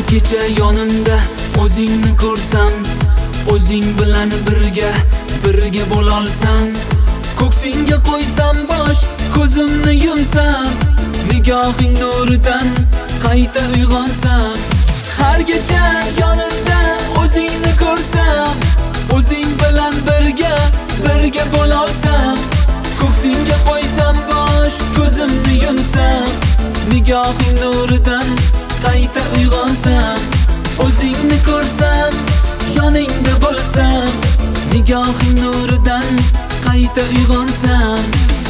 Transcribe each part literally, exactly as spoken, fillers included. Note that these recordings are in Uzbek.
kecha yonimda o'zingni ko'rsam, o'zing bilan birga birga bo'lolsam, ko'ksingga qo'ysam bosh, ko'zimni yumsam, nigohing nuridan qayta uyg'onsam, har kecha yonimda o'zingni ko'rsam, o'zing bilan birga birga bo'lolsam, ko'ksingga qo'ysam bosh, ko'zimni yumsam, nigohing nuridan qayta uyg'onsam, o'zingni ko'rsam, yoningda bo'lsam, nigohing nuridan qayta uyg'onsam.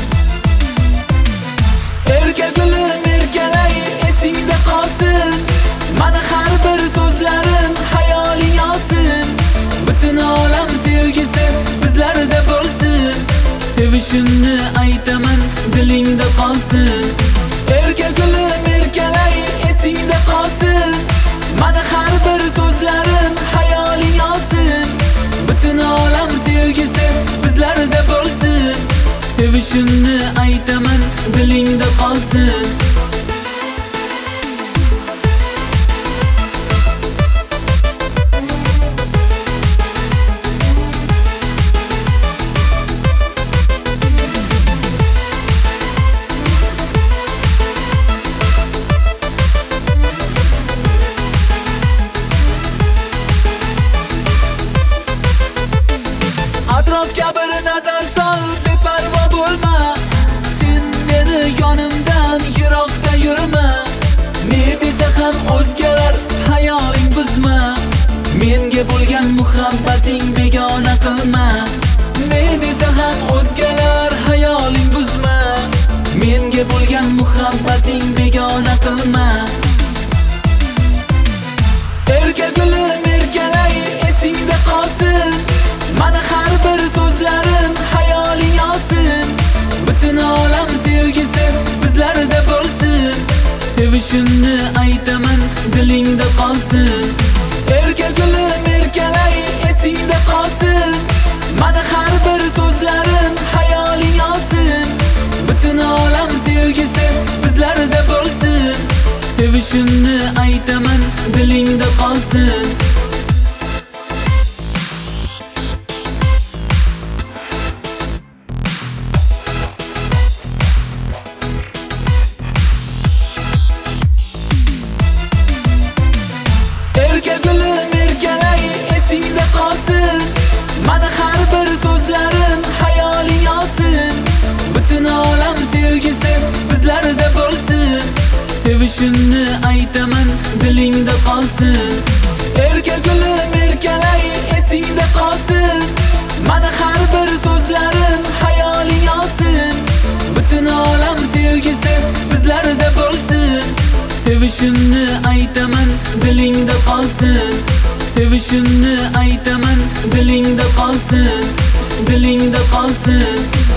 Erka gulim erkalay esingda qolsin, mana har bir so'zlarim hayoling olsin, butun olam sevgisi bizlarda bo'lsin, sevishimni aytaman dilingda qolsin. Erka gulim erkalay esingda qolsin, mana har bir so'zlarim hayoling olsin, butun olam sevgisi bizlarda bo'lsin, sevishimni aytaman dilingda qolsin. Atrofga bir nazar sol, beparvo bo'lma, sen meni yonimdan yiroqda yurma, ne desa ham o'zgalar hayoling buzma, menga bo'lgan muhabbating begona qilma, ne desa ham o'zgalar hayoling buzma, menga bo'lgan muhabbating begona qilma. Erka gulim erkalay esingda qolsin, mana har bir so'zlarim hayoling olsin, butun olam sevgisi bizlarda bo'lsin, sevishimni aytaman dilingda qolsin. Erka gulim erkalay esingda qolsin, mana har bir so'zlarim hayoling olsin, butun olam sevgisi bizlarda bo'lsin, sevishimni aytaman dilingda qolsin. Erka gulim erkalay esingda qolsin, mana har bir so'zlarim hayoling olsin, butun olam sevgisi bizlarda bo'lsin, sevishimni aytaman dilingda qolsin. Erka gulim erkalay esingda qolsin, mana har bir so'zlarim hayoling olsin, butun olam sevgisi bizlarda bo'lsin, sevishimni aytaman dilingda qolsin, sevishimni aytaman dilingda qolsin, dilingda qolsin.